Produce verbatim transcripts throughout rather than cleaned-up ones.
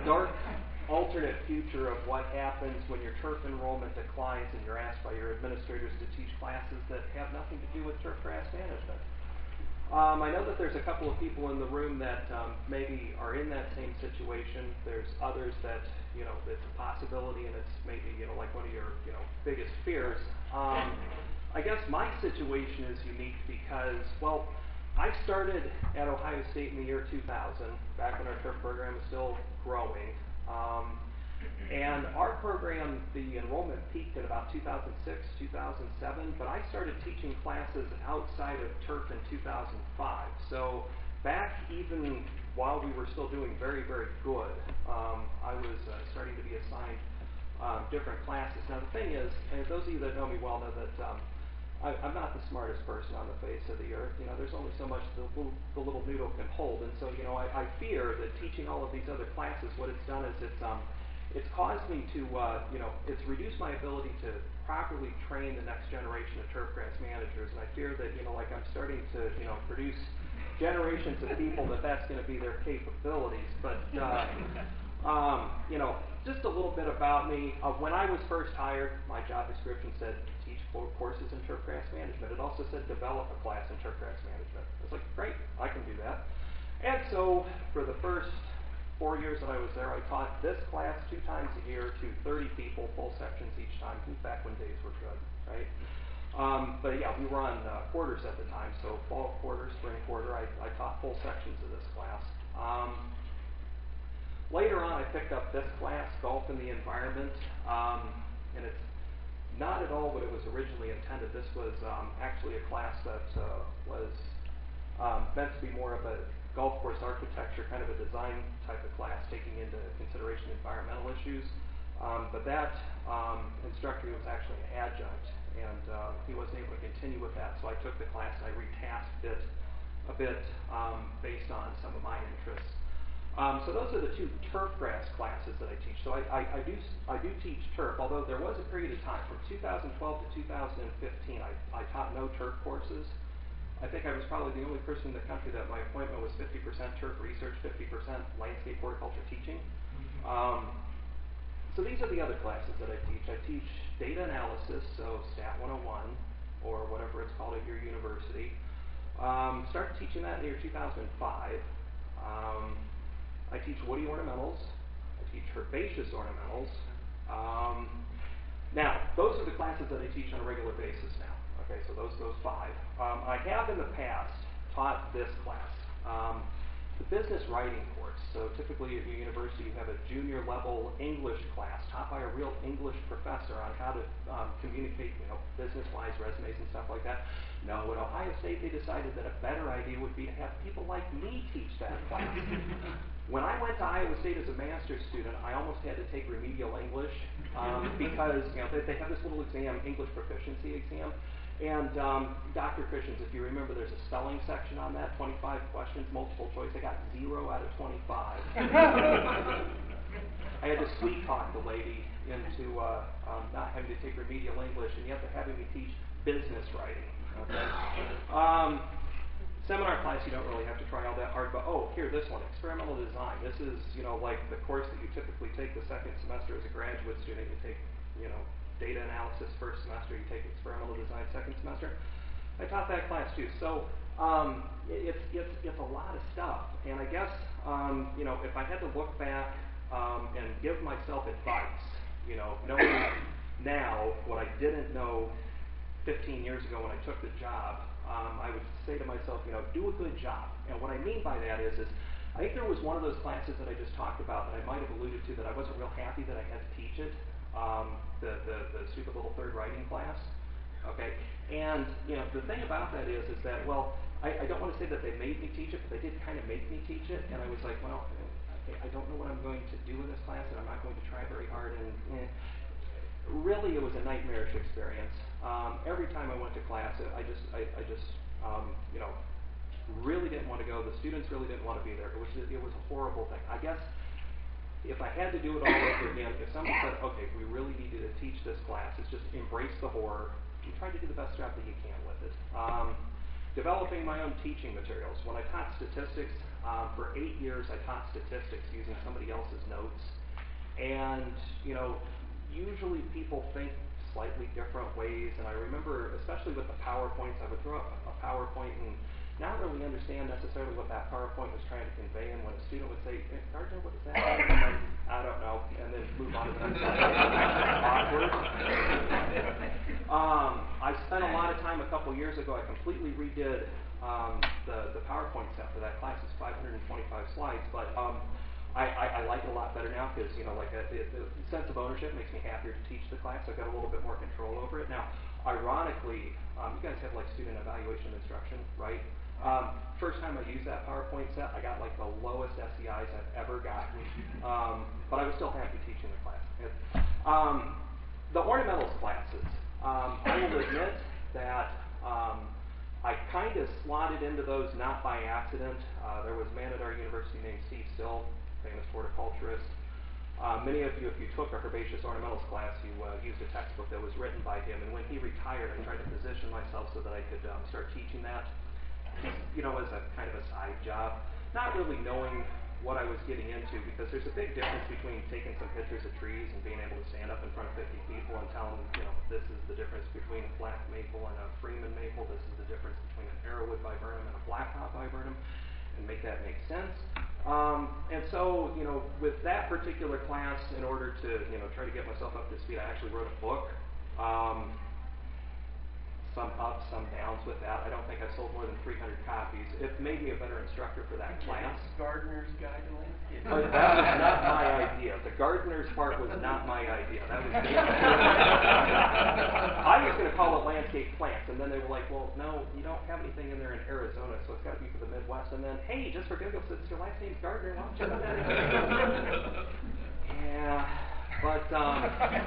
dark alternate future of what happens when your turf enrollment declines and you're asked by your administrators to teach classes that have nothing to do with turf grass management. Um, I know that there's a couple of people in the room that um, maybe are in that same situation. There's others that, you know, it's a possibility and it's maybe, you know, like one of your, you know, biggest fears. Um, I guess my situation is unique because, well, I started at Ohio State in the year two thousand, back when our turf program was still growing. Um, and our program, the enrollment peaked at about two thousand six, two thousand seven, but I started teaching classes outside of turf in two thousand five. So back even while we were still doing very, very good, um, I was uh, starting to be assigned um, different classes. Now the thing is, and those of you that know me well know that um, I, I'm not the smartest person on the face of the earth. You know, there's only so much the little, the little noodle can hold. And so, you know, I, I fear that teaching all of these other classes, what it's done is it's um, it's caused me to, uh, you know, it's reduced my ability to properly train the next generation of turfgrass managers. And I fear that, you know, like I'm starting to, you know, produce generations of people that that's going to be their capabilities. But, uh, um, you know, just a little bit about me. Uh, when I was first hired, my job description said teach courses in turfgrass management. It also said develop a class in turfgrass management. I was like, great, I can do that. And so for the first four years that I was there, I taught this class two times a year to thirty people, full sections each time, back when days were good, right? Um, but yeah, we were on uh, quarters at the time, so fall quarter, spring quarter, I, I taught full sections of this class. Um, later on, I picked up this class, Golf and the Environment, um, and it's not at all what it was originally intended. This was um, actually a class that uh, was um, meant to be more of a golf course architecture, kind of a design type of class, taking into consideration environmental issues. Um, but that um, instructor was actually an adjunct, and uh, he wasn't able to continue with that. So I took the class and I retasked it a bit um, based on some of my interests. Um, so those are the two turfgrass classes that I teach. So I, I, I do I do teach turf, although there was a period of time from two thousand twelve to two thousand fifteen I, I taught no turf courses. I think I was probably the only person in the country that my appointment was fifty percent turf research, fifty percent landscape horticulture teaching. Um, so these are the other classes that I teach. I teach data analysis, so Stat one oh one, or whatever it's called at your university. Um, started teaching that in the year two thousand five. Um, I teach woody ornamentals. I teach herbaceous ornamentals. Um, now, those are the classes that I teach on a regular basis now. Okay, so those those five. Um, I have in the past taught this class, um, the business writing course. So typically at your university you have a junior level English class taught by a real English professor on how to um, communicate, you know, business-wise resumes and stuff like that. No, at Ohio State they decided that a better idea would be to have people like me teach that class. When I went to Iowa State as a master's student, I almost had to take remedial English um, because, you know, they, they have this little exam, English proficiency exam. And um, Doctor Christians, if you remember, there's a spelling section on that, twenty-five questions, multiple choice. I got zero out of twenty-five. I had to sweet talk the lady into uh, um, not having to take remedial English and yet having me teach business writing. Okay. Um, Seminar class, you don't really have to try all that hard, but oh, here, this one, experimental design. This is, you know, like the course that you typically take the second semester as a graduate student. You take, you know, data analysis first semester, you take experimental design second semester. I taught that class too. So um, it's, it's, it's a lot of stuff. And I guess, um, you know, if I had to look back um, and give myself advice, you know, knowing now what I didn't know fifteen years ago when I took the job, um, I would say to myself, you know, do a good job. And what I mean by that is, is I think there was one of those classes that I just talked about that I might have alluded to that I wasn't real happy that I had to teach it. Um, the, the, the stupid little third writing class, okay? And, you know, the thing about that is, is that, well, I, I don't want to say that they made me teach it, but they did kind of make me teach it, and I was like, well, I, I don't know what I'm going to do in this class, and I'm not going to try very hard, and eh. Really, it was a nightmarish experience. Um, every time I went to class, I just, I, I just, um, you know, really didn't want to go. The students really didn't want to be there. It was, it was a horrible thing. I guess if I had to do it all over again, if somebody said, okay, we really need you to teach this class, it's just embrace the horror and try to do the best job that you can with it. Um, developing my own teaching materials. When I taught statistics, Um, for eight years, I taught statistics using somebody else's notes. And, you know, usually people think slightly different ways. And I remember, especially with the PowerPoints, I would throw up a PowerPoint and not really understand necessarily what that PowerPoint was trying to convey. And when a student would say, eh, Gardner, what does that mean? And then, I don't know, and then move on to the next slide. Awkward. Um, I spent a lot of time a couple years ago. I completely redid um, the, the PowerPoint set for that class. It's five hundred twenty-five slides, but um, I, I, I like it a lot better now because, you know, like a, the, the sense of ownership makes me happier to teach the class. I've got a little bit more control over it. Now, ironically, um, you guys have like student evaluation instruction, right? Um, first time I used that PowerPoint set, I got like the lowest S E Is I've ever gotten, um, but I was still happy teaching the class. It, um, the ornamentals classes, um, I will admit that um, I kind of slotted into those not by accident. Uh, there was a man at our university named Steve Still, famous horticulturist. Uh, many of you, if you took a herbaceous ornamentals class, you uh, used a textbook that was written by him, and when he retired, I tried to position myself so that I could um, start teaching that. You know, as a kind of a side job, not really knowing what I was getting into, because there's a big difference between taking some pictures of trees and being able to stand up in front of fifty people and tell them, you know, this is the difference between a black maple and a Freeman maple, this is the difference between an arrowwood viburnum and a blacktop viburnum, and make that make sense. Um, and so, you know, with that particular class, in order to, you know, try to get myself up to speed, I actually wrote a book. Um, some ups, some downs with that. I don't think I sold more than three hundred copies. It made me a better instructor for that class. Gardener's Guide to Landscape. But that was not my idea. The gardener's part was not my idea. That was me. I was going to call it landscape plants, and then they were like, well, no, you don't have anything in there in Arizona, so it's got to be for the Midwest. And then, hey, just for giggles, since your last name's Gardner, why don't you put that in there? Yeah. But, um,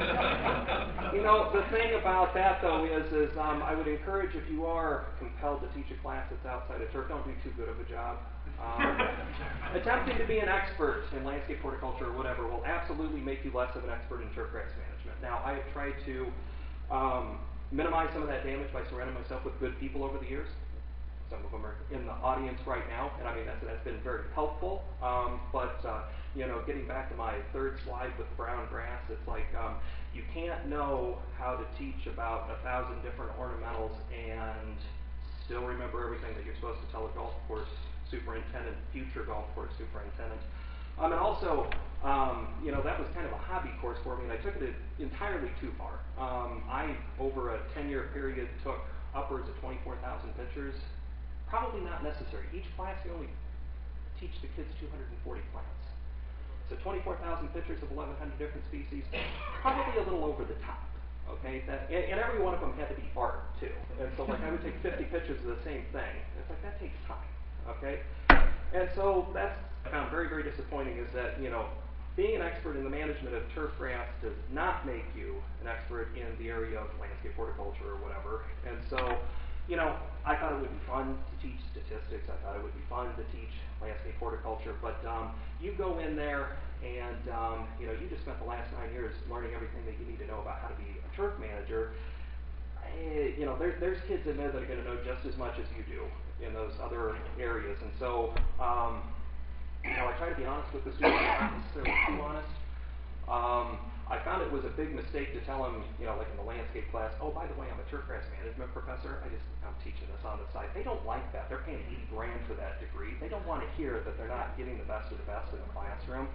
you know, the thing about that, though, is, is um, I would encourage, if you are compelled to teach a class that's outside of turf, don't do too good of a job. Um, attempting to be an expert in landscape horticulture or whatever will absolutely make you less of an expert in turf grass management. Now, I have tried to um, minimize some of that damage by surrounding myself with good people over the years. Some of them are in the audience right now, and I mean, that's, that's been very helpful. Um, but, uh, you know, getting back to my third slide with brown grass, it's like um, you can't know how to teach about a thousand different ornamentals and still remember everything that you're supposed to tell a golf course superintendent, future golf course superintendent. Um, and also, um, you know, that was kind of a hobby course for me, and I took it entirely too far. Um, I, over a ten-year period, took upwards of twenty-four thousand pictures. Probably not necessary. Each class, you only teach the kids two hundred forty plants. So twenty-four thousand pictures of eleven hundred different species, probably a little over the top. Okay, that, and, and every one of them had to be art too. And so, like, I would take fifty pictures of the same thing. It's like, that takes time. Okay, and so that's I found very, very disappointing is that, you know, being an expert in the management of turf grass does not make you an expert in the area of landscape horticulture or whatever. And so, you know, I thought it would be fun to teach statistics. I thought it would be fun to teach landscape horticulture. But um, you go in there and, um, you know, you just spent the last nine years learning everything that you need to know about how to be a turf manager. I, you know, there, there's kids in there that are going to know just as much as you do in those other areas. And so, um, you know, I try to be honest with the students, not necessarily too honest. Um, I found it was a big mistake to tell them, you know, like in the landscape class, oh, by the way, I'm a turf grass management professor. I just, I'm teaching this on the side. They don't like that. They're paying eighty grand for that degree. They don't want to hear that they're not getting the best of the best in the classroom.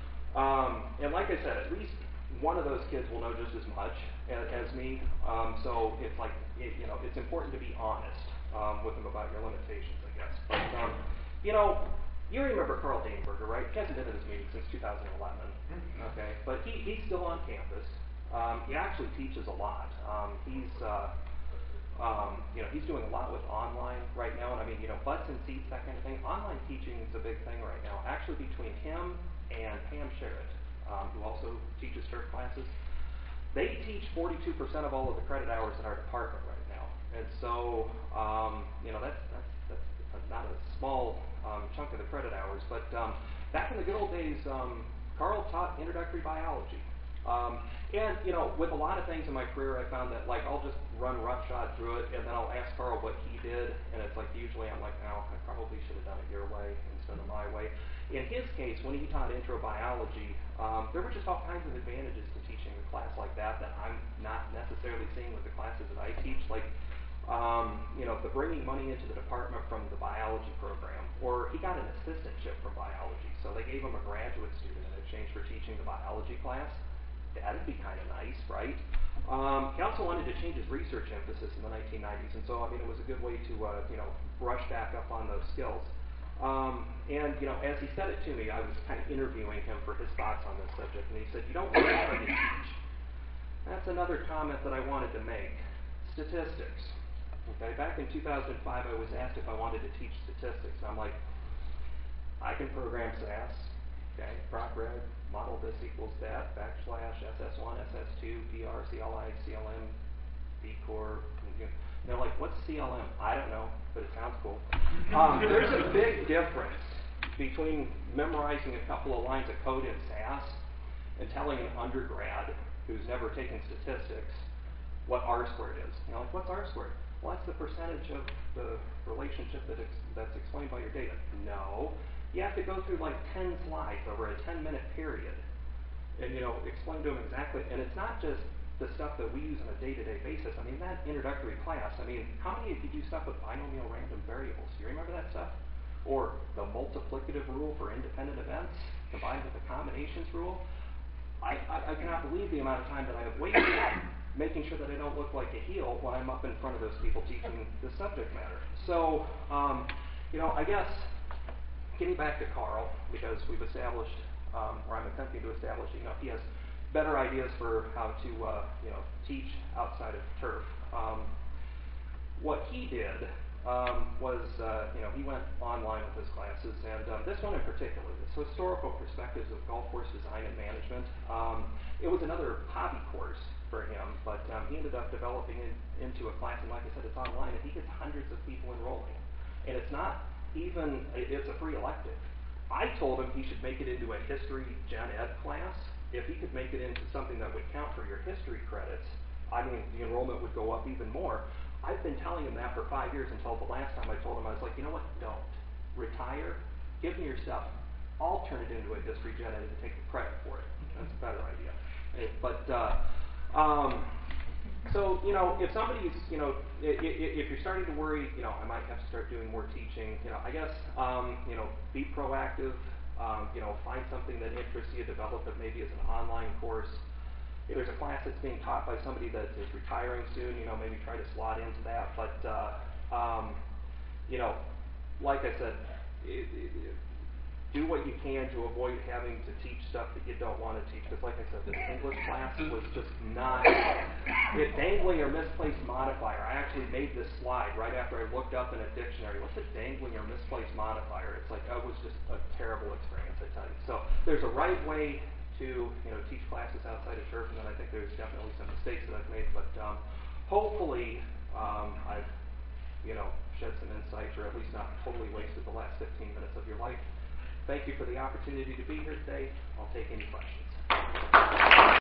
Um, and like I said, at least one of those kids will know just as much as, as me. Um, so it's like, it, you know, it's important to be honest um, with them about your limitations, I guess. But, um, you know, you remember Carl Daneberger, right? He hasn't been at this meeting since two thousand eleven, okay? But he, he's still on campus. Um, he actually teaches a lot. Um, he's, uh, um, you know, he's doing a lot with online right now. And I mean, you know, butts and seats, that kind of thing. Online teaching is a big thing right now. Actually, between him and Pam Sherritt, um, who also teaches turf classes, they teach forty-two percent of all of the credit hours in our department right now. And so, um, you know, that's, that's, that's not a small um, chunk of the credit hours. But um, back in the good old days, um, Carl taught introductory biology. Um, and, you know, with a lot of things in my career, I found that, like, I'll just run roughshod through it, and then I'll ask Carl what he did, and it's like, usually I'm like, oh, I probably should have done it your way instead of my way. In his case, when he taught intro biology, um, there were just all kinds of advantages to teaching a class like that that I'm not necessarily seeing with the classes that I teach, like, um, you know, the bringing money into the department from the biology program, or he got an assistantship from biology, so they gave him a graduate student in exchange for teaching the biology class. That'd be kind of nice, right? Um, he also wanted to change his research emphasis in the nineteen nineties, and so, I mean, it was a good way to, uh, you know, brush back up on those skills. Um, and, you know, as he said it to me, I was kind of interviewing him for his thoughts on this subject, and he said, you don't learn how you teach. That's another comment that I wanted to make. Statistics. Okay, back in two thousand five, I was asked if I wanted to teach statistics, and I'm like, I can program S A S, okay, proc-reg, model this equals that, backslash, S S one, S S two, P R, C L I, C L M, B Corp. You know, they're like, what's C L M? I don't know, but it sounds cool. Um, there's a big difference between memorizing a couple of lines of code in S A S and telling an undergrad who's never taken statistics what R squared is. You know, like, what's R squared? Well, that's the percentage of the relationship that ex- that's explained by your data. No. You have to go through like ten slides over a ten minute period and, you know, explain to them exactly. And it's not just the stuff that we use on a day-to-day basis. I mean, that introductory class, I mean, how many of you do stuff with binomial random variables? Do you remember that stuff? Or the multiplicative rule for independent events combined with the combinations rule? I, I, I cannot believe the amount of time that I have wasted making sure that I don't look like a heel when I'm up in front of those people teaching the subject matter. So, um, you know, I guess getting back to Carl, because we've established, um, or I'm attempting to establish, you know, he has better ideas for how to, uh, you know, teach outside of turf. Um, what he did um, was, uh, you know, he went online with his classes, and um, this one in particular, this Historical Perspectives of Golf Course Design and Management. Um, it was another hobby course for him, but um, he ended up developing it into a class, and like I said, it's online, and he gets hundreds of people enrolling. And it's not even, it's a free elective. I told him he should make it into a history gen ed class. If he could make it into something that would count for your history credits, I mean, the enrollment would go up even more. I've been telling him that for five years until the last time I told him, I was like, you know what, don't. Retire, give me your stuff. I'll turn it into a history gen ed and take the credit for it. That's a better idea. It, but, uh, um, so, you know, if somebody's, you know, if, if you're starting to worry, you know, I might have to start doing more teaching, you know, I guess, um, you know, be proactive, um, you know, find something that interests you, develop it maybe as an online course. If there's a class that's being taught by somebody that is retiring soon, you know, maybe try to slot into that. But, uh, um, you know, like I said, it, it, do what you can to avoid having to teach stuff that you don't want to teach. Because like I said, this English class was just not, it dangling or misplaced modifier. I actually made this slide right after I looked up in a dictionary. What's a dangling or misplaced modifier? It's like, that was just a terrible experience, I tell you. So there's a right way to, you know, teach classes outside of turf, and then I think there's definitely some mistakes that I've made. But um, hopefully um, I've, you know, shed some insights, or at least not totally wasted the last fifteen minutes of your life. Thank you for the opportunity to be here today. I'll take any questions.